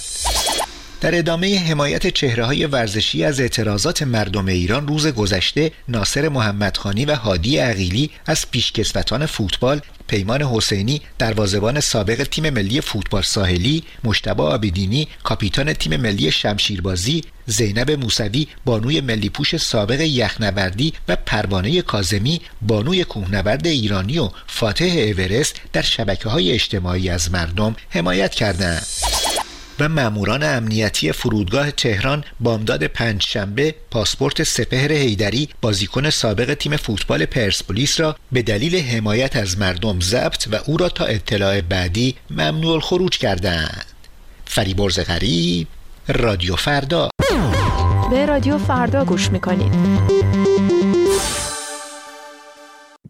در ادامه حمایت چهره‌های ورزشی از اعتراضات مردم ایران، روز گذشته ناصر محمدخانی و هادی عقیلی از پیشکسوتان فوتبال، پیمان حسینی دروازه‌بان سابق تیم ملی فوتبال ساحلی، مجتبی عابدینی کاپیتان تیم ملی شمشیربازی، زینب موسوی بانوی ملی پوش سابق یخنوردی و پروانه کاظمی بانوی کوهنورد ایرانی و فاتح اورست در شبکه‌های اجتماعی از مردم حمایت کردند. و ماموران امنیتی فرودگاه تهران بامداد پنجشنبه پاسپورت سپهر حیدری بازیکن سابق تیم فوتبال پرسپولیس را به دلیل حمایت از مردم ضبط و او را تا اطلاع بعدی ممنوع الخروج کردند. فریبرز غریب، رادیو فردا. به رادیو فردا گوش میکنید.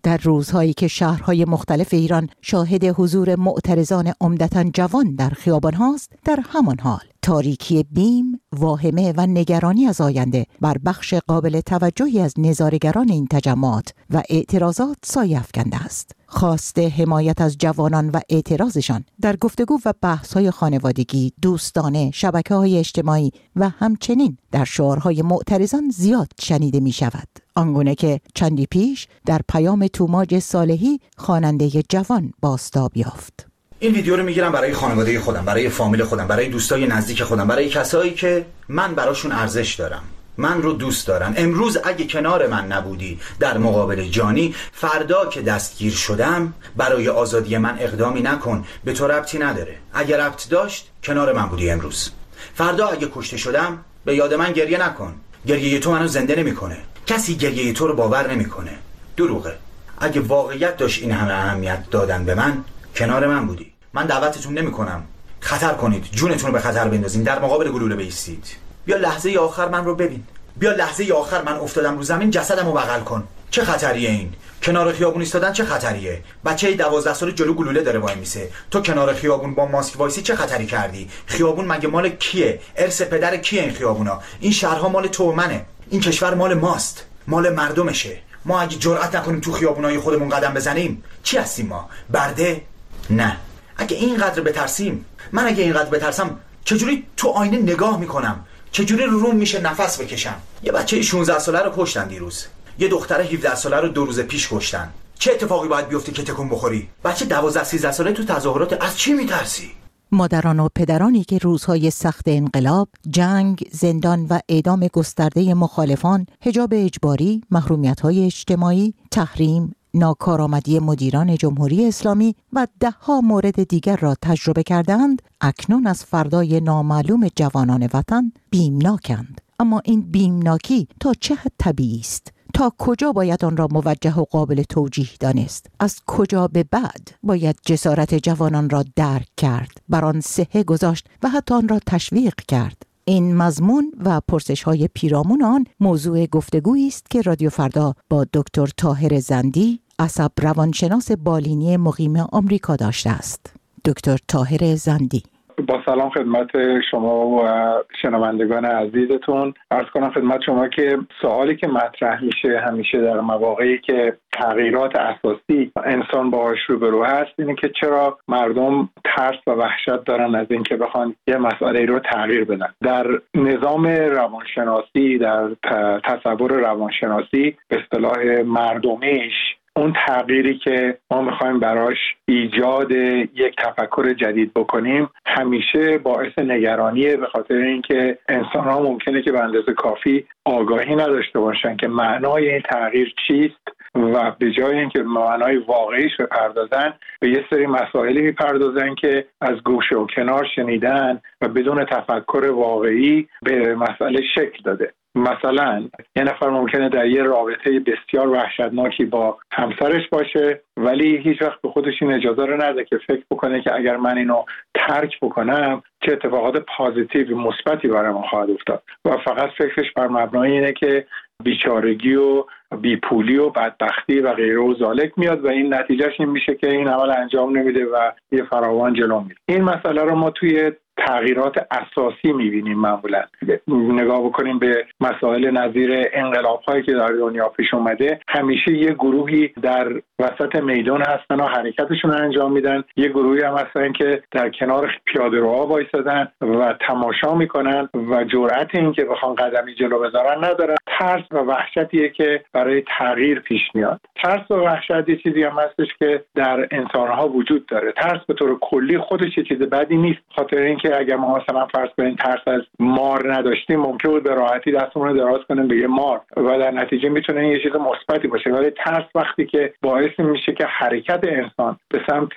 در روزهایی که شهرهای مختلف ایران شاهد حضور معترضان عمدتاً جوان در خیابان هاست، در همان حال تاریکی بیم، واهمه و نگرانی از آینده بر بخش قابل توجهی از نظاره‌گران این تجمعات و اعتراضات سایه افکنده است. خواست حمایت از جوانان و اعتراضشان در گفتگو و بحث‌های خانوادگی، دوستانه، شبکه‌های اجتماعی و همچنین در شعارهای معترضان زیاد شنیده می‌شود. آنگونه که چندی پیش در پیام توماج صالحی خواننده جوان بازتاب یافت. این ویدیو رو میگیرم برای خانواده خودم، برای فامیل خودم، برای دوستای نزدیک خودم، برای کسایی که من براشون ارزش دارم، من رو دوست دارن. امروز اگه کنار من نبودی در مقابل جانی، فردا که دستگیر شدم برای آزادی من اقدامی نکن، به تو ربطی نداره. اگه ربط داشت کنار من بودی امروز. فردا اگه کشته شدم به یاد من گریه نکن. گریه تو منو زنده نمیکنه. کسی گریه تو رو باور نمیکنه. دروغه. اگه واقعیت داشت این همه اهمیت دادن به من، کنار من بودی. من دعوتتون نمیکنم خطر کنید، جونتون رو به خطر بندازین، در مقابل گلوله بایستید. بیا لحظه آخر من رو ببین. بیا لحظه آخر من افتادم رو زمین، جسدمو بغل کن. چه خطریه این؟ کنار خیابون ایستادن چه خطریه؟ بچه دوازده ساله جلو گلوله داره وای میسه. تو کنار خیابون با ماسک وایسی چه خطری کردی؟ خیابون مگه مال کیه؟ ارث پدر کیه این خیابونا؟ این شهرها مال تو و منه. این کشور مال ماست. مال مردمشه. ما اگه جرئت نکنیم تو خیابونای خودمون قدم بزنیم، چی هستیم ما؟ برده؟ نه. اگه اینقدر بترسیم، من اگه اینقدر بترسم چجوری تو آینه نگاه میکنم؟ چجوری رو روم میشه نفس بکشم؟ یه بچه شانزده ساله رو کشتن دیروز. یه دختر هفده ساله رو دو روز پیش کشتن. چه اتفاقی باید بیفته که تکون بخوری؟ بچه دوازده سیزده ساله تو تظاهرات، از چی میترسی؟ مادران و پدرانی که روزهای سخت انقلاب، جنگ، زندان و اعدام گسترده مخالفان، حجاب اجباری، محرومیت‌های اجتماعی، تحریم، ناکارآمدی مدیران جمهوری اسلامی و ده‌ها مورد دیگر را تجربه کردند، اکنون از فردای نامعلوم جوانان وطن بیمناکند. اما این بیمناکی تا چه حد طبیعی است؟ تا کجا باید آن را موجه و قابل توجیه دانست؟ از کجا به بعد باید جسارت جوانان را درک کرد، بر آن صحه گذاشت و حتی آن را تشویق کرد؟ این مضمون و پرسش‌های پیرامون آن موضوع گفتگویی است که رادیو فردا با دکتر طاهر زندی، عصب روانشناس بالینی مقیم آمریکا داشته است. دکتر طاهر زندی: با سلام خدمت شما و شنوندگان عزیزتون. عرض کنم خدمت شما که سوالی که مطرح میشه همیشه در مواقعی که تغییرات اساسی انسان باهاش روبرو هست اینه که چرا مردم ترس و وحشت دارن از اینکه بخوان یه مسئله رو تغییر بدن. در نظام روانشناسی، در تصور روانشناسی به اصطلاح مردمیش، اون تغییری که ما میخوایم براش ایجاد یک تفکر جدید بکنیم همیشه باعث نگرانیه، به خاطر اینکه انسان‌ها ممکنه که به اندازه کافی آگاهی نداشته باشن که معنای این تغییر چیست و به جای اینکه معنای واقعیش بپردازن به یه سری مسائلی میپردازن که از گوشه و کنار شنیدن و بدون تفکر واقعی به مسئله شکل داده. مثلا یه نفر ممکنه در یه رابطه بسیار وحشتناکی با همسرش باشه ولی هیچ وقت به خودش این اجازه رو نده که فکر بکنه که اگر من اینو ترک بکنم چه اتفاقات پازیتیو مثبتی برام خواهد افتاد و فقط فکرش بر مبنای اینه که بیچارگی و بیپولی و بدبختی و غیره و ذالک میاد و این نتیجهش این میشه که این عمل انجام نمیده و یه فراوان جلو میره. این مسئله رو ما توی تغییرات اساسی میبینیم. معمولا نگاه بکنیم به مسائل نظیر انقلاب‌هایی که در دنیا پیش اومده، همیشه یه گروهی در وسط میدان هستن و حرکتشون رو انجام میدن، یه گروهی هم هستن که در کنار پیاده‌روها وایسادن و تماشا میکنن و جرأت این که بخوان قدمی جلو بذارن ندارن. ترس و وحشتیه که برای تغییر پیش میاد. ترس و وحشت یه چیزی هم هستش که در انسان‌ها وجود داره. ترس به طور کلی خودش یه چیز بدی نیست، خاطر اینکه اگر ما مثلا فرض کنیم ترس از مار نداشتیم ممکن بود به راحتی دستمون رو دراز کنیم به یه مار و در نتیجه میتونه یه چیز مثبتی باشه. ولی ترس وقتی که باعث میشه که حرکت انسان به سمت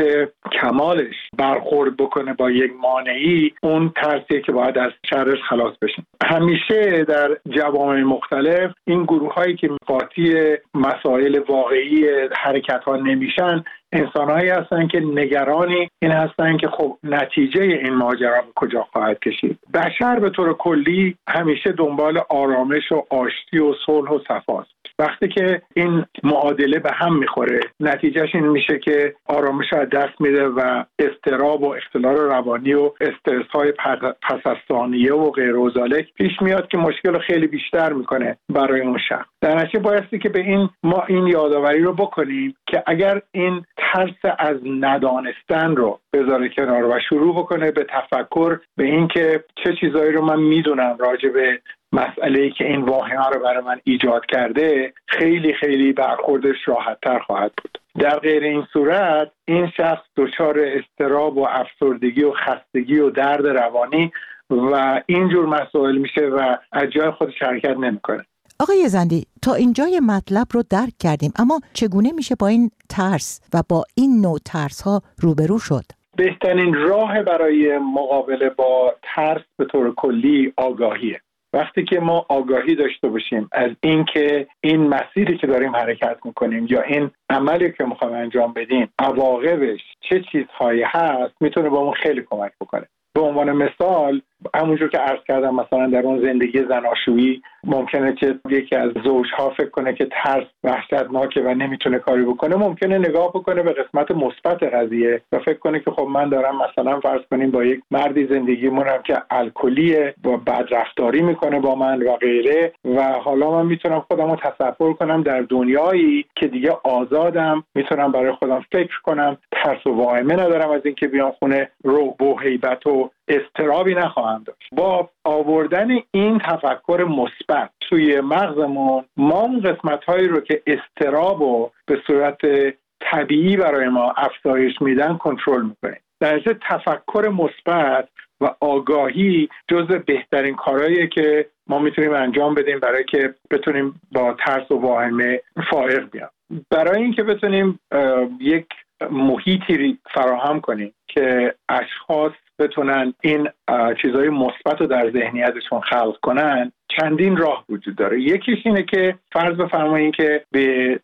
کمالش برخورد بکنه با یک مانعی، اون ترسیه که باید از شرش خلاص بشیم. همیشه در جوامع مختلف این گروه‌هایی که قاطی مسائل واقعی حرکت‌ها نمیشن انسان‌هایی هستن که نگرانی این هستن که خب نتیجه این ماجرا کجا خواهد کشید. بشر به طور کلی همیشه دنبال آرامش و آشتی و صلح و صفاست. وقتی که این معادله به هم میخوره نتیجهش این میشه که آرامش از دست میده و اضطراب و اختلال روانی و استرس های پس از ثانیه و غیر و ذالک پیش میاد که مشکل خیلی بیشتر میکنه برای اون شخص. در نتیجه بایستی که به این ما این یادآوری رو بکنیم که اگر این ترس از ندانستن رو بذاره کنار و شروع بکنه به تفکر به این که چه چیزایی رو من میدونم راجع به مسئله‌ای که این واقعه رو برای من ایجاد کرده، خیلی خیلی برخوردش راحت‌تر خواهد بود. در غیر این صورت این شخص دچار اضطراب و افسردگی و خستگی و درد روانی و اینجور مسائل میشه و از جای خودش حرکت نمیکنه. آقای زندی، تا اینجای مطلب رو درک کردیم، اما چگونه میشه با این ترس و با این نوع ترس ها روبرو شد؟ بهترین راه برای مقابله با ترس به طور کلی آگاهیه. وقتی که ما آگاهی داشته باشیم از این که این مسیری که داریم حرکت میکنیم یا این عملی که میخوایم انجام بدیم عواقبش چه چیزهایی هست، میتونه با ما خیلی کمک بکنه. به عنوان مثال همونجور که عرض کردم، مثلا در اون زندگی زناشویی ممکنه که یکی از زوجها فکر کنه که ترس وحشتناکه و نمیتونه کاری بکنه، ممکنه نگاه بکنه به قسمت مثبت قضیه و فکر کنه که خب من دارم مثلا فرض کنیم با یک مردی زندگی مونم که الکلیه و بدرفتاری میکنه با من و غیره و حالا من میتونم خودم رو تصور کنم در دنیایی که دیگه آزادم، میتونم برای خودم فکر کنم، ترس و واهمه ندارم از اینکه بیام خونه، رعب و هیبت و اضطرابی نخواهم داشت. با آوردن این تفکر مثبت توی مغزمون ما اون قسمت‌هایی رو که اضطراب رو به صورت طبیعی برای ما افزایش میدن کنترل میکنیم. در نتیجه تفکر مثبت و آگاهی جزو بهترین کارهاییه که ما میتونیم انجام بدیم برای که بتونیم با ترس و واهمه فائق بیام. برای اینکه بتونیم یک محیطی فراهم کنیم که اشخاص بتونن این چیزهای مثبت رو در ذهنیتشون خلق کنن، چندین راه وجود داره. یکیش اینه که فرض بفرمایید که به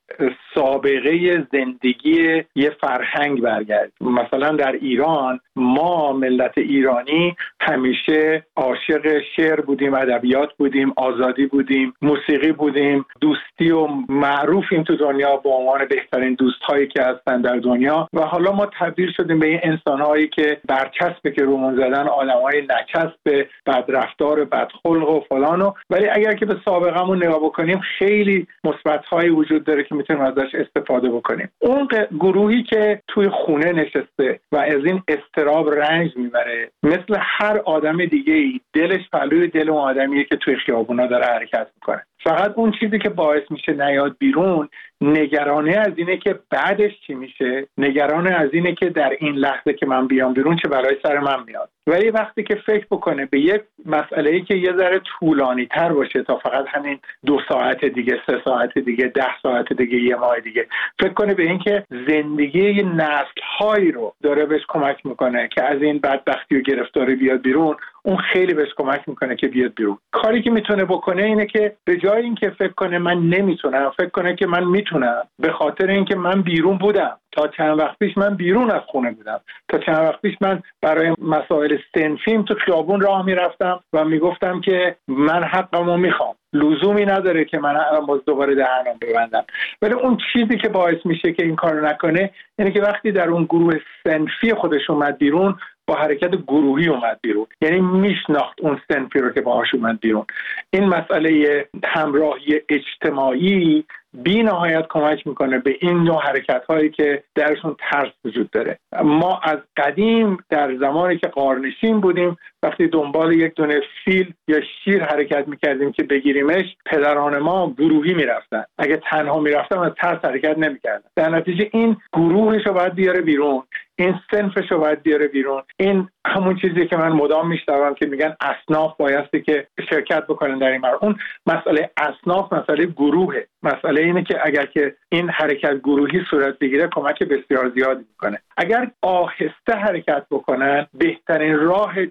سابقه زندگی یه فرهنگ برگردیم. مثلا در ایران ما ملت ایرانی همیشه عاشق شعر بودیم، ادبیات بودیم، آزادی بودیم، موسیقی بودیم، دوستی و معروفیم تو دنیا به عنوان بهترین دوست‌هایی که هستن در دنیا و حالا ما تبدیل شدیم به این انسان‌هایی که برچسبه که رومون زدن، آدم‌های نچسب، بدرفتار، بدخلق و فلان و ولی اگر که به سابقه‌مون نگاه بکنیم خیلی مثبت‌هایی وجود داره که میتونیم ازش استفاده بکنیم. اون گروهی که توی خونه نشسته و از این اضطراب رنج میبره، مثل هر آدم دیگه‌ای دلش پهلوی دل اون آدمیه که توی خیابونا داره حرکت میکنه. فقط اون چیزی که باعث میشه نیاد بیرون، نگرانه از اینه که بعدش چی میشه، نگرانه از اینه که در این لحظه که من بیام بیرون چه بلایی سر من میاد. ولی وقتی که فکر بکنه به یک مسئله‌ای که یه ذره طولانی تر باشه تا فقط همین دو ساعت دیگه، سه ساعت دیگه، ده ساعت دیگه، یه ماه دیگه، فکر کنه به این که زندگی نسل‌هایی رو داره بهش کمک میکنه که از این بدبختی و گرفتاری بیاد بیرون، اون خیلی بهش کمک میکنه که بیاد بیرون. کاری که میتونه بکنه اینه که به جای اینکه فکر کنه من نمیتونم، فکر کنه که من میتونم، به خاطر اینکه من بیرون بودم. تا چند وقت پیش من بیرون از خونه بودم. تا چند وقت پیش من برای مسائل صنفیم تو خیابون راه میرفتم و میگفتم که من حقمو میخوام. لزومی نداره که من الان باز دوباره دهنم ببندم. ولی اون چیزی که باعث میشه که این کارو نکنه اینه که وقتی در اون گروه صنفی خودش اومد بیرون، با حرکت گروهی اومد بیرون، یعنی میشناخت اون صنفی رو که باهاش اومد بیرون. این مسئله همراهی اجتماعی بی نهایت کمک میکنه به این نوع حرکت هایی که درشون ترس وجود داره. ما از قدیم در زمانی که غارنشین بودیم، وقتی دنبال یک دونه فیل یا شیر حرکت میکردیم که بگیریمش، پدران ما گروهی میرفتن. اگه تنها میرفتن از ترس حرکت نمیکردن. در نتیجه این گروهش رو باید بیاره بیرون، این صنفش رو باید بیاره بیرون. این همون چیزی که من مدام میشنوم که میگن اصناف بایستی که شرکت بکنن در این مورد. اون مسئله اصناف مسئله گروهه. مسئله اینه که اگر که این حرکت گروهی صورت بگیره کمک بسیار زیادی میکنه. اگر آهسته حرکت بکنن، بهترین راه جواب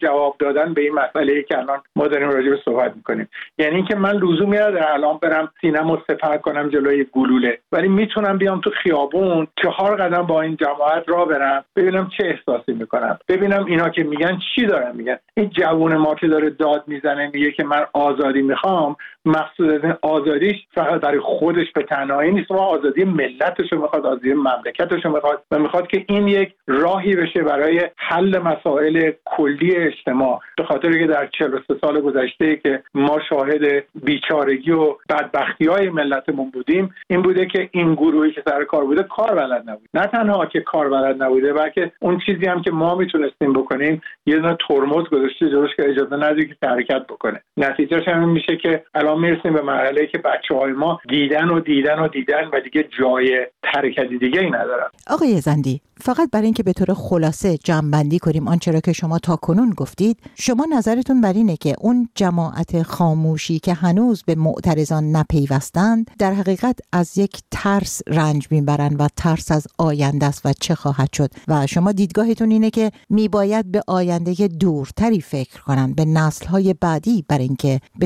دادن به این مسئله‌ای که الان ما داریم راجع به صحبت می‌کنیم. یعنی اینکه من لزومی نداره الان برم سینه‌مو سپر کنم جلوی گلوله، ولی میتونم بیام تو خیابون چهار قدم با این جماعت راه برم، ببینم چه احساسی میکنم، ببینم اینا که میگن چی دارن میگن. این جوون ما که داره داد میزنه میگه که من آزادی میخوام، مقصود از این آزادیش فقط برای خودش به تنهایی نیست، ما آزادی ملتش رو میخواد، آزادی مملکتش رو میخواد و میخواد که این یک راهی بشه برای حل مسائل کلی اجتماع. به خاطر که در چهل و سه سال گذشته که ما شاهد بیچارگی و بدبختی‌های ملتمون بودیم، این بوده که این گروهی که سر کار بوده کار بلد نبود. نه تنها که کار بلد نبوده، بلکه اون چیزی هم که ما میتونستیم بکنیم یه دونه ترمز گذاشته جلوش که اجازه نده که حرکت بکنه. نتیجهش همین میشه که الان میرسیم به مرحله‌ای که بچه‌های ما دیدن و دیدن و دیدن و دیگه جای حرکت دیگه ای ندارن. آقای زندی، فقط برای اینکه به طور خلاصه جمع‌بندی کنیم آنچه را که شما تاکنون گفتید، شما نظرتون بر اینه که اون جماعت خاموشی که هنوز به معترضان نپیوستند در حقیقت از یک ترس رنج میبرند و ترس از آینده است و چه خواهد شد، و شما دیدگاهتون اینه که میباید به آینده دورتری فکر کنن، به نسل‌های بعدی، برای اینکه